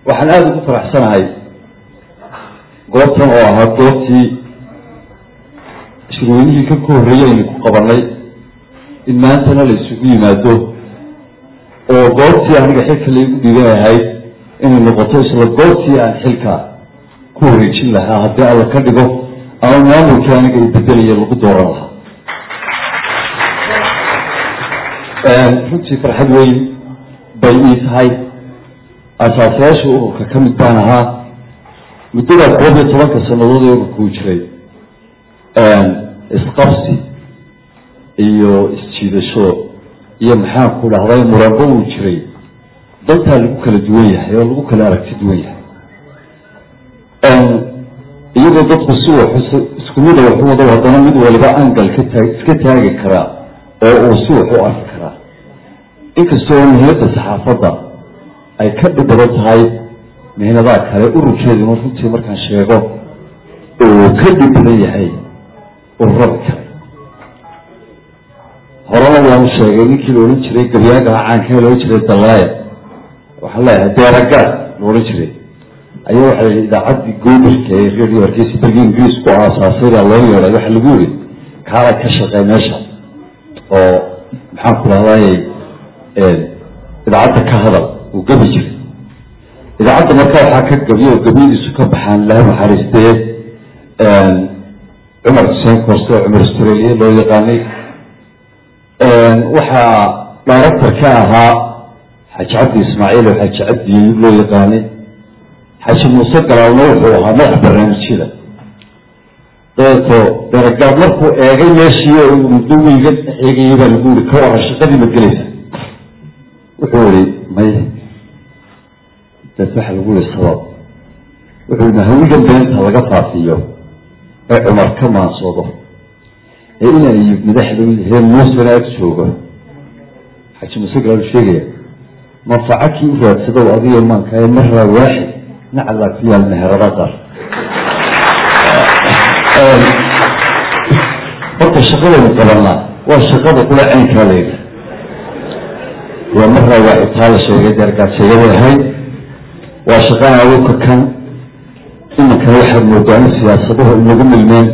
waxaan aada ugu faraxsanahay goobtan oo ahaa goobtii shirweynihii ka horreeyey aynu ku qabanay in maantana la isugu yimaado oo goobtii aniga xilka laigu dhigan ahayd inay noqoto isla goobtii aan xilka ku wareejin lahaa haddii alla ka dhigo ama maamulkii aniga i bedelaya lagu dooran lahaa. runtii farxad weyn bay ii tahay. asaasayaasha ururka ka mid baan ahaa muddada 11 sannadood ee ururkuu jiray. isqabsi iyo isjiidasho iyo maxaan ku dhahday muranbo uu jiray dantaa lagu kala duwan yahay oo lagu kala aragti duwan yahay. iyadoo dadku si isku mid wax u wada haddana mid waliba angal iska taagi karaa oo uu si wax u arki karaa. inkastoo muhiimadda saxaafadda ay ka dhib badan tahay mihnadaha kale ururkeeduna runtii markaan sheego uu ka dhib badan yahay ururada kale. horena waanu sheegay ninkii la odhan jiray gabyaaga caanka la odhan jiray dallaaya waxaan leeyahay deeragaad la odhan jiray ayaa waxaa yidhi idaacaddii goodirka ee radio hargeysa dalka ingiriis ku aasaasay baa loo yeedhay waxa lagu yidhi kaalaad ka shaqey meesha oo maxaan ku dhahdaayey idaacadda ka hadal uu gabi jiray. idaacadda marka waxaa ka gabiyo oo gabyadiisu ka baxaan laha naxariistee cumar xuseen koorse oo cumar australia loo yaqaanay. waxaa director ka ahaa xaaji cabdi ismaaciil oo xaaji cabdi loo yaqaanay. xaaji muuse galaalna wuxuu ahaa madax barnaamijyada. dabeeto daragaad markuu eegay meeshii oo muddo weyga eegayay baa lagu yiri ka waran shaqadii ma gelaysa wuxuu yihi may dad waxa lagu yiri sabab wuxuu yidhi hawigan beenta laga faafiyo ee cumar ka maansoodo ee inay madaxda heen muusena ag joogo xaaji muuse galaal sheegaya manfaco kii u raadsado adiga maanka ee maraa waaxid nacla fiya almeherada qaar. horta shaqadaynu qabanaa waa shaqada kula caynkaa leega waa maraa waaxid taa la sheegay deergaad sheegada ahayd waa shaqaan awowka kan iminkana waxaad moodaa in siyaasadahu inagu milmeen.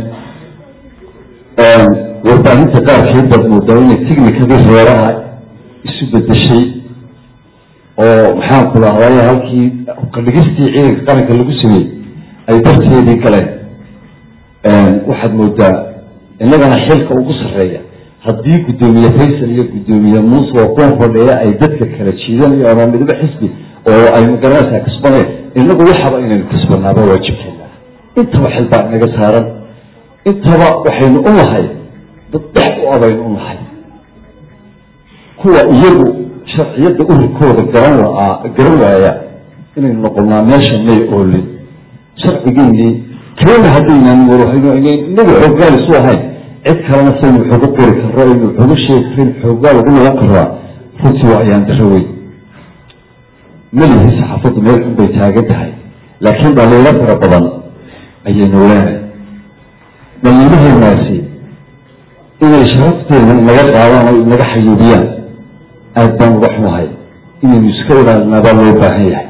warbaahinta qaarkeed baad moodaa inay tignikadii reeraha isu bedeshay oo maxaan ku dhahday halkii qadhigistii ciidanka qaranka lagu sameeyey ay darteedii galeen. waxaad moodaa innagana xilka ugu sarreeya haddii guddoomiye faysal iyo guddoomiye muuse oo kuwan fadhiya ay dadka kala jiidanayo ama midba xisbi oo ay magaranaysaa kasbaneen inagu waxaba inaynu kasbanaaba waajibkeena. intaba xil baa inaga saaran. intaba waxaynu u nahay dad dhex u abaynu u nahay. kuwa iyagu sharciyadda ururkooda garan waaya inaynu noqonnaa meesha may oolin. sharcigeennii keena haddaynaan inagu xoogaal isu ahayn cid kalena saynu waxooga qori karro aynu waxooga sheegi karin xoogaal ugu noqon karaa runtii waa ayaan daro weyn. malihi saxaafaddu meel xun bay taagan tahay laakiin dhaliilo fara badan ayaynu leenahay. dhaliilaheenaasi inay sharafteena inaga qaadaan oo inaga xayuubiyaan aad baan uga xumahay. inaynu iska ilaalinaa baa loo baahan yahay.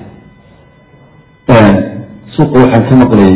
suuqa waxaan ka maqlayay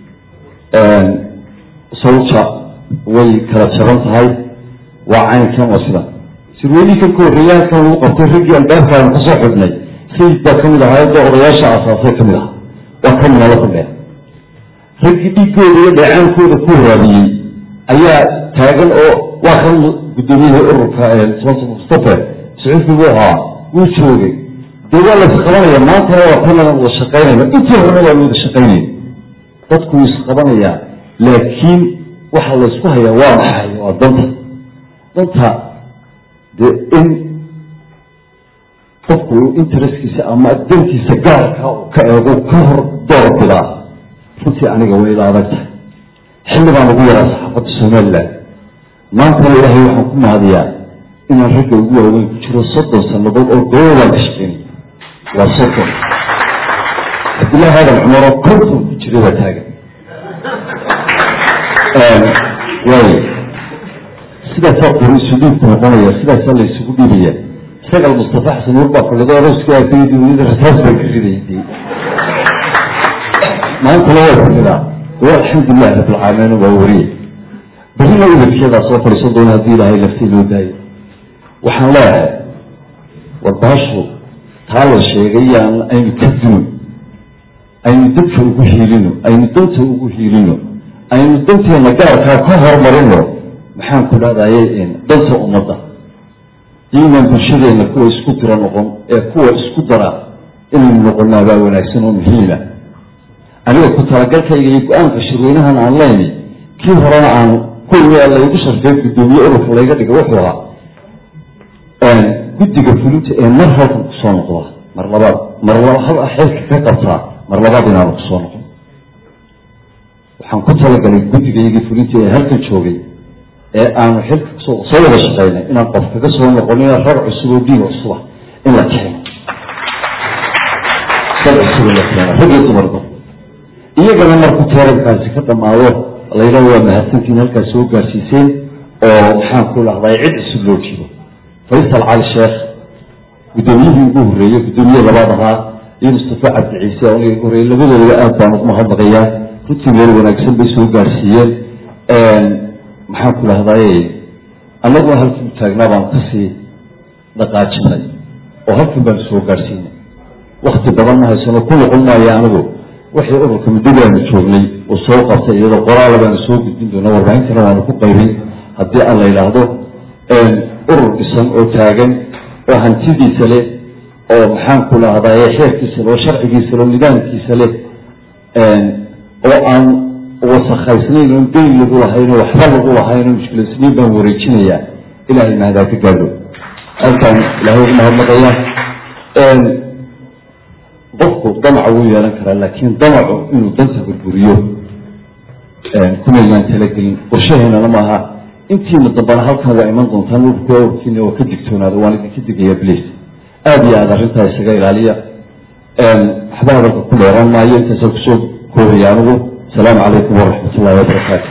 sawja way kala jaban tahay waa caynkan oo sidan sirweynihii ka horreeyay halkan lagu qabtay raggii albaabkaanu kasoo xidhnay sayid baa ka mid ahaa oo odayaasha asaasay ka mid aha waa ka minala fadheen. raggii dhiiggooda iyo dheecaankooda ku waraabiyey ayaa taagan oo waa kan guddoomiyaha ururka mustafa sacuudki buu ahaa wuu joogay. dee waa laisqabanaya maantana waa kanana wada shaqaynayna intii horena waa wada shaqaynaya. dadku wuu isqabanayaa laakiin waxa laysku hayaa waa maxay waa danta dee in qofku interestkiisa ama dantiisa gaarka ka eego ka hor doorbidaa runtii aniga way ila adag tahay. xilli baan ugu yaraa saxaafadda somalilan. maantana ilaahay waxaan ku mahadiyaa inaan ragga ugu waaweyn ku jiro 30 sannadood oo goobaan ka shaqeynay. waa 30 cabdillahi aadan cumar oo 50 ku jiray baa taagan. waayo sidaasaa qori isu dhiibku noqonaya sidaasaa la isugu dhiibaya. isagal mustafa xasan warbaa fadhido arooskii aafayadii rasaas bay ka ridayay ما أنت لا يفعل والحمد لله رب العالمين ووريه بهنا إذا كذا صوت يصدون هذه لهي لفتين وداي وحنلاها والباشر تعالى الشيء أين كذنوا أين دبته وجهيلينه أين دبته وجهيلينه أين دبته نجار كهر مرينه محن كل هذا يين دبته أمضى يمن بشري إن كوا إسكتر نقوم كوا إسكتر إن نقول ما بقى ونحسنهم هيلا أنا كنت رجعت يجيب أنا بشرينها عن ليني كيف رأى عن كل اللي يبشر في الدنيا أعرف ولا يجد جوحها بدي قفلت مرة نقصان الله مرة هذا حيث كقطع مرة بعدين نقصان وحن كنت رجع بدي يجي فلوتي هل تشوفي أنا حلك صور الشقينا إن أقف كسر نقولنا ربع السعودي والصبح إن لا كان ربع السعودي كان هجيت مرة إيه كمان مرة كنت رجع كاسكت معه الله يروى ما هسنتين هالكسوق كاسيسين أو حن كل هذا يعد السلوكي فيصل على الشيخ بدونيه يقول ريه بدونيه لبعضها يمستفى عبد العيسى ويقول ريه لبعض الوقت بانت مهضغية كنت مير ونكسل بسوق كاسيين محن كل هذا أنا أقول هل تبتغنا بانقصي دقات شمالي وهل تبقى بسوق كاسيين وقت بضمها السنة كل قلنا يا أنه وحي أركم الدنيا من شغلي والسوق أفتئ إذا قرار بان سوق الدين دون 40 سنة وأنا كنت قيرين هدي الله إلهده urur dhisan oo taagan oo hantidiisa leh oo maxaan ku lahdaa xeerkiisa leh oo sharcigiisa leh oo nidaamkiisa leh oo aan wasakhaysnayn oo deyn lagu lahayn oo waxba lagu lahayn oo mushkiladsaniin baan wareejinaya ilaahay mahdaa ka gaadho halkan ilaahay ugu mahadnaqaya qofku damaca wuu yeelan karaa laakiin damacu inuu danta burburiyo kumaynaan talagelin qorshaheennana maaha intiina dambana halkan waa iman doontaan ururkiina oo ka digtoonaada waan idinka digaya bliis aada iyo aada arrintaa isaga ilaaliya waxba hadalka ku dheeraan maayo intaasoo kusoo koobaya anigu asalaamu calaykum waraxmat ullahi wabarakaatu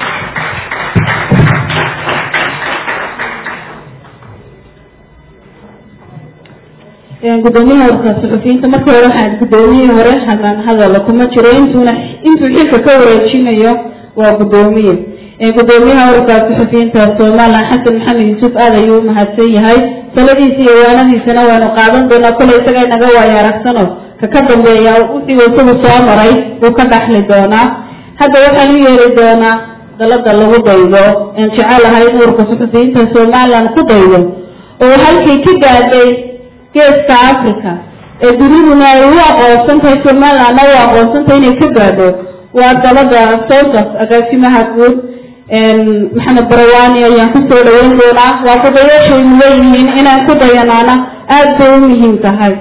gudoomiyaha ururka suxufiyiinta markii hore waxaan gudoomiyihii hore hagaan hadalla kuma jiro intuu xilka ka wareejinayo waa gudoomiye gudoomiyaha ururka suxufiyiinta Soomaaliya Xasan Maxamed Yuusuf aad ayuu mahadsan yahay taladiisa iyo waanadiisana waanu qaadan doonaa kulay isaga inaga waayaragsano ka dambeeya wixii uu soo maray uu ka dhaxli doonaa hadda waxaan u yeeri doonaa dalada lagu daydo in jecelahay ururka suxufiyiinta Soomaaliya ku daydo oo halkii ka gaadhay geeska Afrika ee duniduna ay u aqoonsantahay Soomaaliya oo aqoonsantahay inay ka gaadho waa dalada South agaasimaha guud محمد برواني أيام كسر وينزونا وقضية شيء مليين إنا كضيانانا أدومهم كهاي.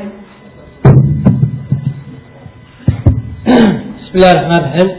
بسم الله الرحمن الرحيم.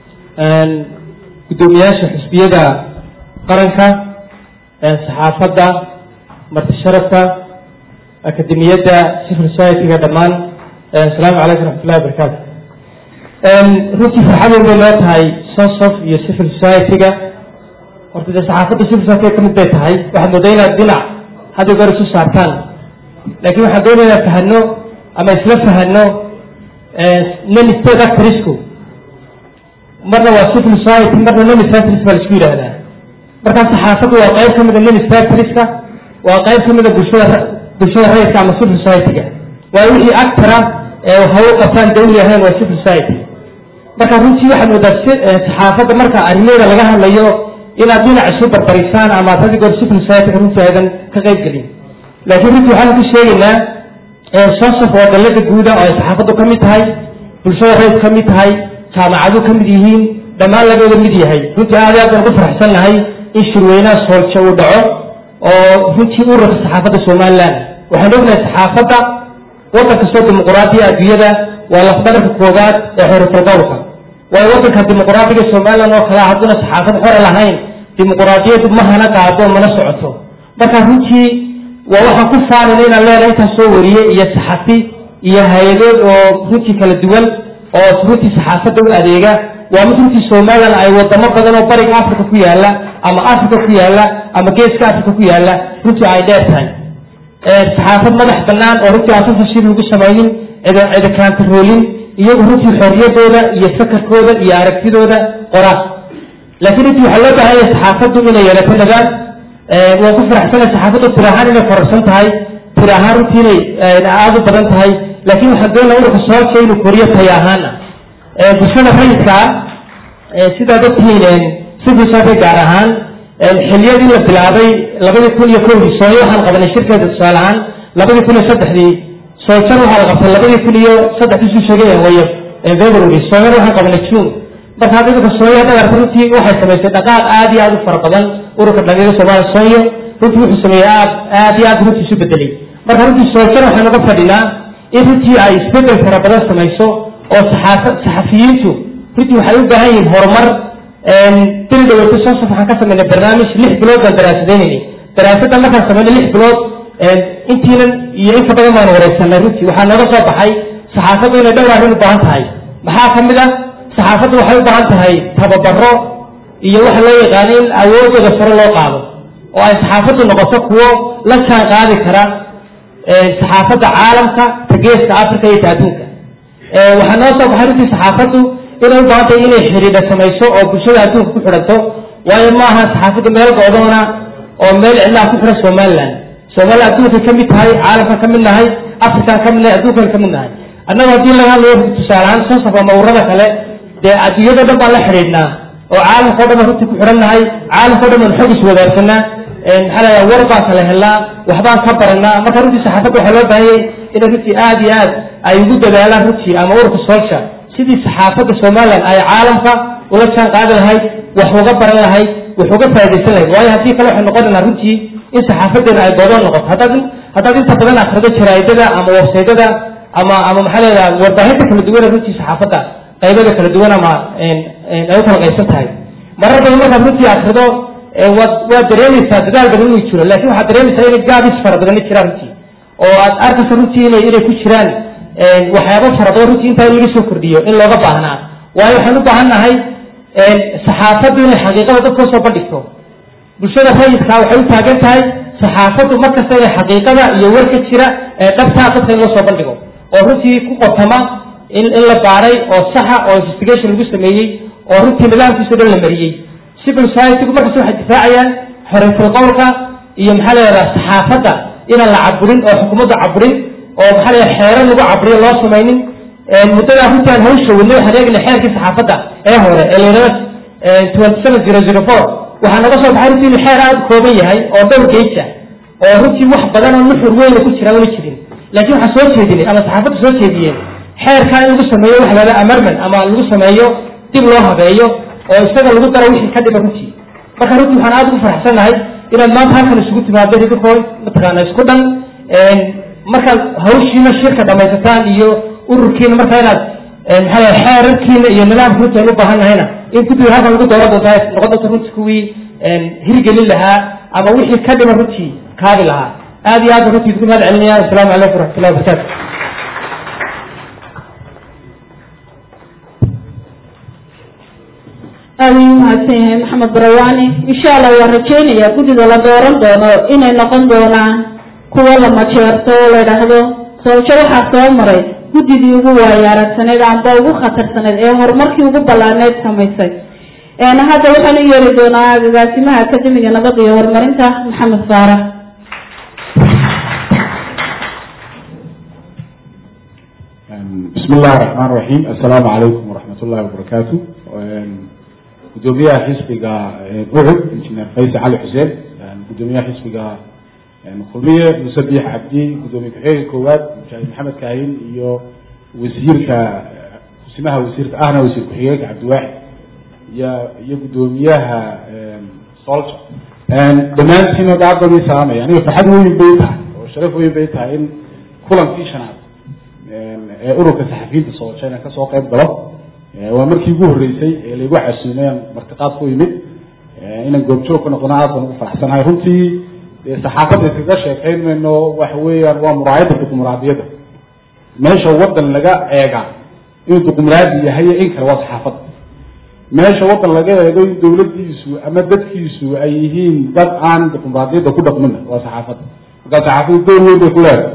قدومياش حسبية قرنكا صحافة مرت الشرفة أكاديمية سيفل سايتي كدمان السلام عليكم ورحمة الله وبركاته. runtii farxad weyn bay loo tahay sosof iyo civil society-ga horta dee saxaafadda civil society ka mid bay tahay waxaad moodaa inaad dhinac hadda goor isu saartaan laakiin waxaan doonaynaa fahano ama isla fahano non-state actorsku marna waa civil society marna non-state actors baa la isku yidhaahdaa markaa saxaafaddu waa qayb ka mid a non-state actorska waa qayb ka mid a bulshada rayidka ama civil society-ga waa wixii actora ee hawo qabtaan dawli ahayn waa civil society marka runtii waxaad moodaa saxaafadda marka arrimeeda laga hadlayo inaad dhinac isu barbarisaan ama radi goor civil society runtii aydan ka qayb gelin laakiin runtii waxaan ku sheegaynaa sosof oo dalada guuda oo ay saxaafaddu ka mid tahay bulshada rayid ka mid tahay jaamacadu ka mid yihiin dhammaan lagooda mid yahay runtii aad iyo aad baan ku faraxsan nahay in shirweynaha soolja uu dhaco oo runtii ururka saxaafadda Somaliland waxaan ognahay saxaafadda waddanka soo dimuqraadiga adduunyada waa lafdhabarka koobaad ee xorriyadda qowlka waa waddanka dimuqraadiga Soomaaliland oo kala haduna saxaafad xor lahayn dimuqraadiyadu ma hana qaado mana socoto marka runtii waa waxa ku faarin in la leeyahay soo wariyay iyo saxafi iyo hay'ado oo runtii kala duwan oo runtii saxaafadda u adeega waa mid runtii Soomaaliland ay wadamo badan oo bariga Afrika ku yaala ama Afrika ku yaala ama geeska Afrika ku yaala runtii ay dheertahay saxaafad madax bannaan oo runtii aan shir lagu sameeyay cid controlling iyagu runtii xorriyadooda iyo fakarkooda iyo aragtidooda qoraa laakiin intii waxaa loo baahanya saxaafaddu inay yeelato nadaam waan ku faraxsana saxaafaddu tir ahaan inay kororsan tahay tir ahaan runtii inay aada u badan tahay laakiin waxaan doonaa ururka soolka inuu koriyo taya ahaana bulshada rayidkaa sidaad ogtihiin sidiisaabay gaar ahaan xiliyadii la bilaabay 2001 sooyo waxaan qabanay shirkeeda tusaale ahaan 2003 soojan waxaa la qabtay 2003 suu sheegay wayo February sooyan waxaan qabanay June marka hadda sooyo hadda runtii waxay samaysay dhaqaaq aad iyo aad u fara badan ururka dhalinyarada Soomaaliya sooyo runtii wuxuu sameeyay aad iyo aad runtii isu bedelay marka runtii soojan waxaan uga fadhinaa in runtii ay isbedel fara badan samayso oo saxafiyiintu runtii waxay u baahan yihiin horumar bil dhaweyto soo waxaan ka sameynay barnaamij 6 bilood aan daraasadeynay daraasadda markaan sameynay 6 bilood intiinan iyo in ka badan baan wareysanay runtii waxaa nooga soo baxay saxaafaddu inay dhowr arrin u baahan tahay maxaa ka mid ah saxaafaddu waxay u baahan tahay tababaro iyo waxa loo yaqaan in awoodooda sare loo qaado oo ay saxaafaddu noqoto kuwo la jaan qaadi kara saxaafadda caalamka geeska Afrika iyo adduunka waxaa noo soo baxay runtii saxaafaddu inay u baahan tahay inay xiriir samayso oo bulshada adduunka ku xiranto waayo ma aha saxaafaddu meel go'doona oo meel cidla ku xiran Soomaaliland adduunka ka mid tahay caalamka ka mid nahay Afrika ka mid nahay adduunka ka mid nahay annaga hadii laga hadlayo tusaalahan soo safa mawrada kale de adduunyada dhan baa la xiriirnaa oo caalamka dhan runtii ku xiran nahay caalamka dhan xog is wadaagsanaa maxaa la warbaa kala helaa waxbaan ka baranaa marka runtii saxaafadda waxa loo baahan yahay in runtii aad iyo aad ay ugu dadaalaan runtii ama ururka soolka sidii saxaafadda Soomaaliland ay caalamka ula jaan qaadi lahayd wax uga baran lahayd wax uga faa'iideysan lahayd waayo hadii kale waxa noqonayna runtii in saxaafaddeena ay doodaan noqoto haddaad inta badan akhrido jaraa'idada ama website-ada ama maxaa leedahay warbaahinta kala duwan runtii saxaafadda qaybada kala duwan ama ay u kala qaybsan tahay marar badan markaad runtii akhrido waa dareemaysaa dadaal badan inuu jiro laakiin waxaad dareemaysaa inay gaabis fara badan jiraan runtii oo aad arkaysa runtii inay ku jiraan waxyaabo fara badan runtii intaa in laga soo kordhiyo in looga baahnaa waayo waxaan u baahannahay saxaafaddu inay xaqiiqada dadka soo bandhigto bulshada rayidka waxay u taagan tahay saxaafaddu markasta inay xaqiiqada iyo warka jira dhabtaa dadka in loo soo bandhigo oo runtii ku qotama in la baaray oo saxa oo investigation lagu sameeyey oo runtii nidaamkiisa dhan la mariyey civil society-gu markasta waxay difaacayaan xorriyadda qowlka iyo maxaa la yidhahdaa saxaafadda inaan la caburin oo xukuumadda caburin oo maxaa la yidhahdaa xeeran lagu caburiyo loo samaynin muddada runtii aan hawsha wadnay waxaan eegnay xeerkii saxaafadda ee hore ee la yidhahda 27004 waxaa naga soo baxay runtii inuu xeer aad u kooban yahay oo dhowr geej ah oo runtii wax badan oo nuxur weyn ku jira una jirin laakiin waxaan soo jeedinay ama saxaafaddu soo jeediyeen xeerkaa in lagu sameeyo wax la yidhahda amendment ama lagu sameeyo dib loo habeeyo oo isaga lagu daro wixii ka dhima runtii marka runtii waxaan aad ugu faraxsanahay inaad maanta halkan isugu timaado idinkoo mataqaana isku dhan markaad hawshiina shirka dhamaysataan iyo ururkiina marka inaad maxaa la xeerarkiina iyo nidaamka runtii aan u baahan nahayna in guddiga halkan lagu dooran doontaa noqon doonta runtii kuwii hirgelin lahaa ama wixii ka dhima runtii kaabi lahaa aad iyo aad runtii idinku mahad celinaya assalaamu calaykum waraxmatullahi wabarakaatu aad ayuu mahadsan yahay maxamed barawaani insha allah waan rajeynayaa guddida la dooran doono inay noqon doonaan kuwa la majeerto oo la yidhaahdo soolsho waxaa soo maray guddidii ugu waayaaragsaneed amba ugu khatarsaneed ee horumarkii ugu ballaaneed samaysay hadda waxaan u yeeri doonaa agaasimaha akademiga nabadda iyo horumarinta maxamed faarax بسم الله الرحمن الرحيم السلام عليكم ورحمة الله وبركاته قدومية حسبك أعد إنجنير فايز علي حسين قدومية حسبك مخلية مسبيح عبدي قدومية حقيقة كواد محمد كاين إيو وزيرك اسمها وزيرك أهنا وزيرك حقيقة عبد واحد يا قدوميها صالح دمان سينو دعب دي سلامة يعني فحد وين بيتها وشرف وين بيتها إن كلهم في شنات ururka saxafiyiinta Soomaaliya ka soo qayb galo waa markii ugu horeysay ee lagu xasuunay martiqaad ku yimid inaan goobjoog ka noqono aad ugu faraxsanahay runtii saxaafadda iskaga sheekeynayno wax weeyaan waa muraayada dimuqraadiyadda meesha wadan laga eega inuu dimuqraadi yahay in kale waa saxaafadda meesha wadan laga eego in dawladdiisu ama dadkiisu ay yihiin dad aan dimuqraadiyadda ku dhaqmin waa saxaafadda marka saxaafaddu door weyn bay ku leedahay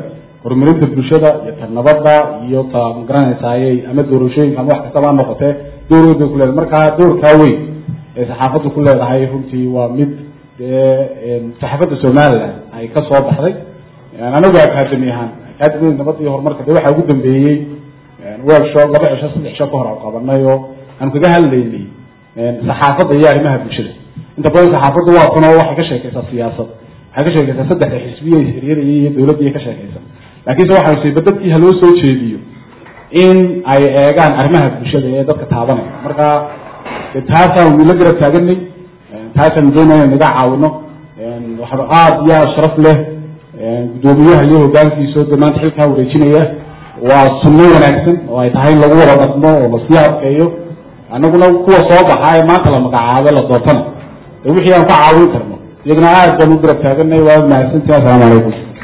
horumarinta bulshada iyo ta nabadda iyo ta magaranaysaayey ama doorashooyinka ama wax kastaba noqotee doorweyn bay ku leedahay markaa doorkaa weyn ee saxaafaddu ku leedahay runtii waa mid saxaafadda somaliland ay ka soo baxday anagu akaademi ahaan akaademiyada nabadda iyo horumarka de waxaa ugu dambeeyey workshop 2 cisho 3 cisho ka hor aan qabanay oo aan kaga hadlaynay saxaafadda iyo arrimaha bulshada inta badan saxaafaddu waa tan oo waxay ka sheekaysaa siyaasad waxay ka sheekaysaa saddexda xisbiye xiriirada iyo dawladda ka sheekaysaa laakiin waxa uu dadkii haloo soo jeediyo in ay eegaan arrimaha bulshada ee dadka taabanaya marka taasaan wila garab taaganay taasaan doonayna naga caawino waxa aad iyo sharaf leh gudoomiyaha iyo hoggaankiisa dhammaan xilka wareejinaya waa sunno wanaagsan oo ay tahay lagu wada dhaqmo oo la sii adkeeyo annaguna kuwa soo baxay maanta la magacaabo la doortana wixii aan ka caawin karno iyagana aad baan u garab taaganay waa mahadsantahay. Assalaamu calaykum.